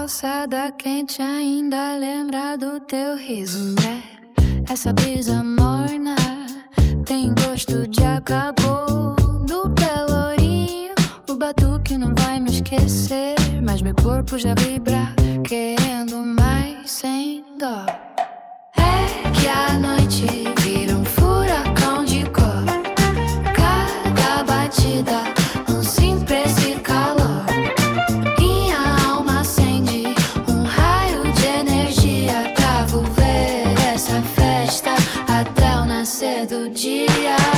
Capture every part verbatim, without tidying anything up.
calçada quente ainda lembra do teu riso, né? Essa brisa morna tem gosto de acabou. Do pelourinho, o batuque não vai me esquecer, mas meu corpo já vibra, querendo mais sem dó. É que a noite vira um furacão de cor, cada batida um simples calor. Minha alma acende um raio de energia pra viver essa festa até o nascer do dia.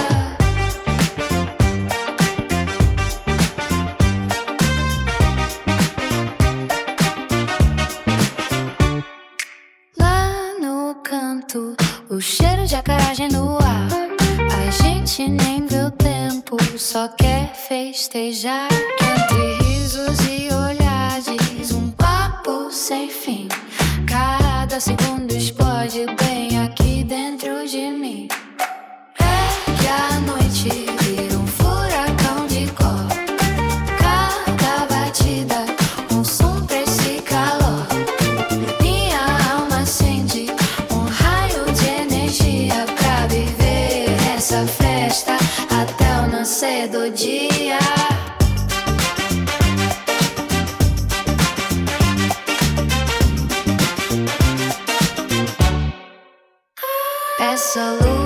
O cheiro de acaragem no ar, a gente nem vê o tempo, só quer festejar. Entre risos e olhares, um papo sem fim. Cada segundo explode bem aqui dentro de mim. É que a noite vira um furacão de cor, cada batida um som pra esse calor. Minha alma acende pra viver essa festa até o nascer do dia. Essa luz